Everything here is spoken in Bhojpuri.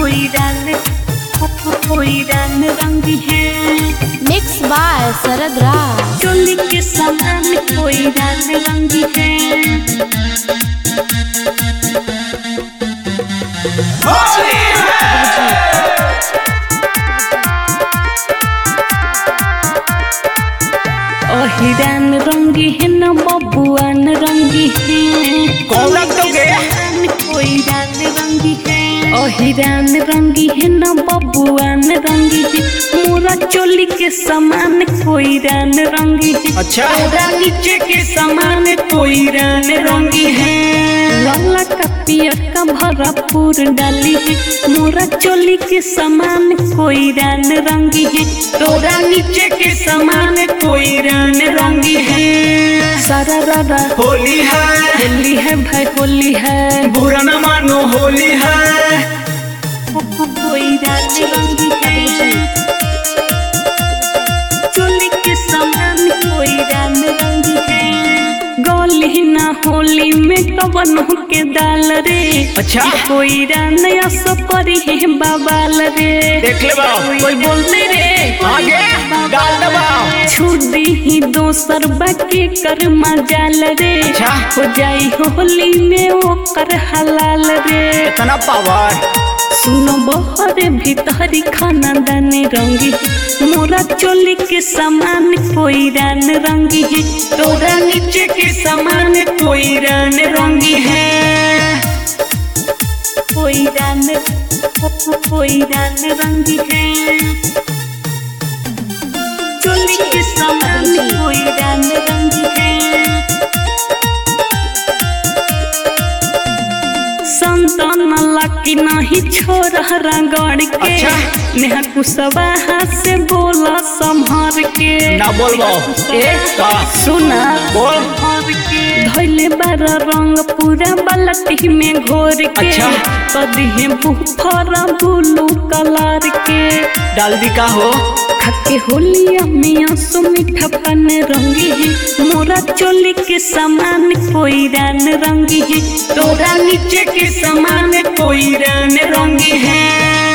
कोई रंग रंगी है। Mix by Sharad Raj. चोली के समान कोई रंग रंगी है। हिरान रंगी है न बबुआन रंगी है। कौन रंग दोगे? कोई रंग रंगी है। हिरान रंगी है न बबुआन रंगी है। मोरा चोली के समान कोई रंग रंगी है। अच्छा। नीचे के समान कोई रंग रंगी है। लाला का पियर का भरपूर डाली है। मोरा चोली के समान कोई रंग रंगी है। तोरा नीचे के समान कोई रंग रंगी है। सारा रारा होली है, होली है भाई होली है। बुरा न मानो होली है। कोई रंग रंगी है। चोली के समान कोई रंग रंगी है। गोली ना होली में कवन के दाल रे। अच्छा। कोई नया सपरी है बाबाल रे। देख ले बाबू। कोई बोलते रे आगे डाल दबाओ। छुदी ही दोसर बाकी कर मजाल रे। अच्छा। हो जाई होली में वो कर हलाल रे। इतना पावर। सुनो बहरे भीतरी खाना दाने रंगी। मोरा चोली के समान कोई रंग रंगी है। तोरा नीचे के समान कोई रंग रंगी है। कोई रंग रंगी है। चोली के समान कोई रंग रंगी है। संतान लकी नहीं छोड़ रंगड़ के। अच्छा। नेहा कुशवाहा से बोला संभार के। ना बोलबो। सुना बोल। धैले बारा रंग पूरा बाल्टी में घोर के। अच्छा। कदी है बुफरा ब्लू कलर के। डाल दी का हो। खके होलिया मियाँ सो मीठा पान रंगी है। मोरा चोली के समान कोई रंग रंगी है। तोरा नीचे के समान कोई रंग रंगी है।